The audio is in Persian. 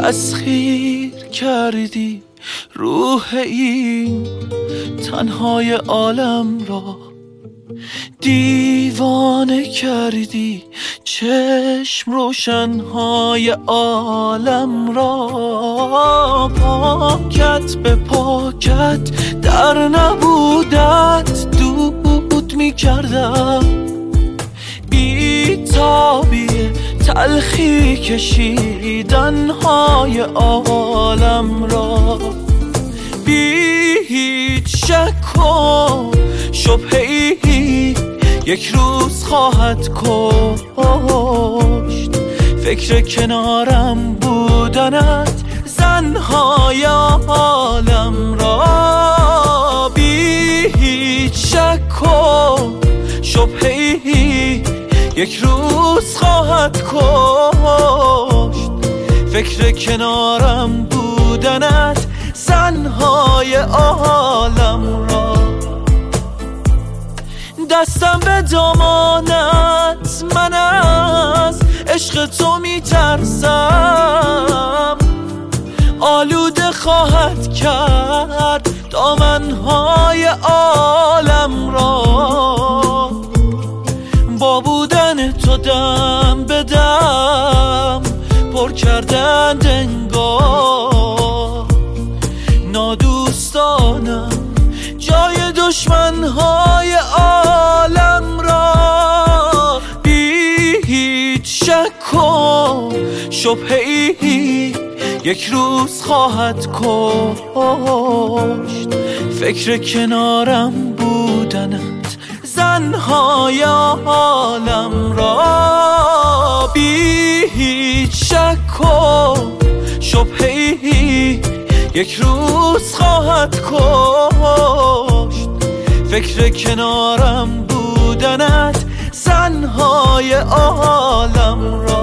تسخیر کردی روح این تنهای عالم را، دیوانه کردی چشم روشنهای عالم را. پاکت به پاکت در نبودت دود می کردم، بی تابی تلخی کشیدنهای عالم را. بی هیچ شک و شبهه‌ای یک روز خواهد کشت فکر کنارم بودنت زنهای عالم را. بی هیچ شک و شبهه‌ای یک روز خواهد کشت فکر کنارم بودنت زنهای عالم را. دستم به دامانت، من از عشق تو میترسم، آلوده خواهد کرد دامنهای عالم را. با بودن تو دم به دم پر کردند انگار، نادوستانم جای دشمنهای عالم را. بی هیچ شک و شبهه‌ای یک روز خواهد کشت فکر کنارم بودنت زنهای عالم را. بی هیچ شک و شبهه‌ای یک روز خواهد کشت فکر کنارم بودنت زنهای عالم را.